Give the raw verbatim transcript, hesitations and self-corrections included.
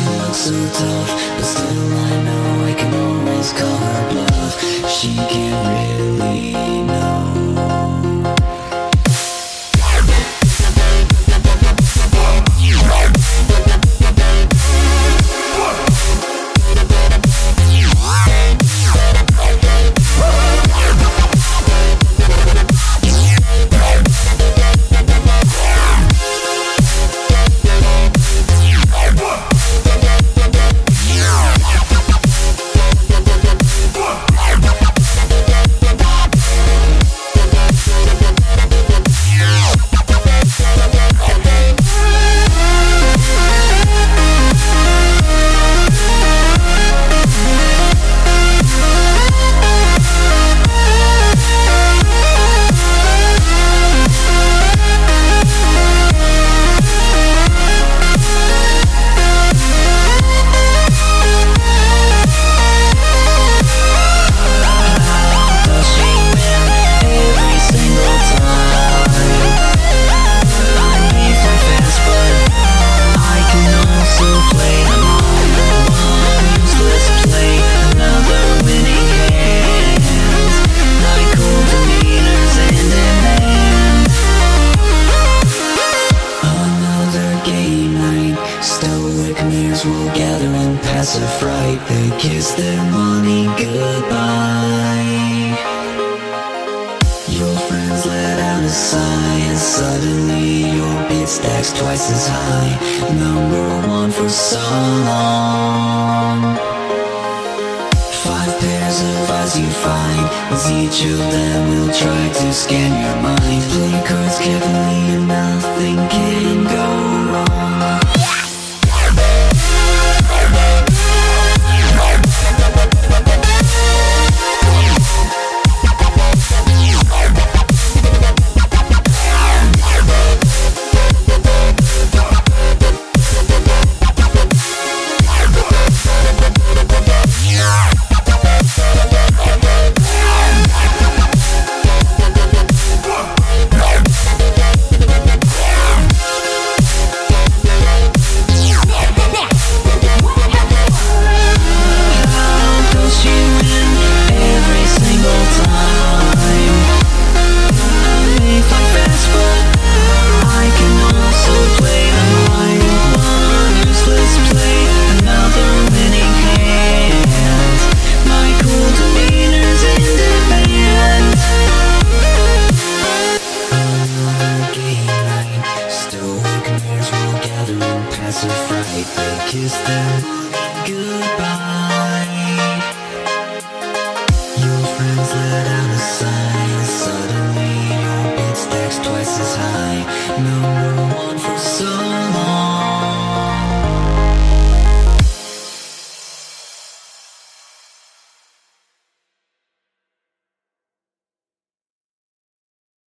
looks so tough, but still I know I can always call her bluff. She can't really know. Will gather and pass a fright. They kiss their money goodbye. Your friends let out a sigh, and suddenly your bid stacks twice as high. Number one for so long. Five pairs of eyes you find, as each of them will try to scan your mind. Play cards carefully and nothing can go wrong. Pass a fright, they kiss them goodbye.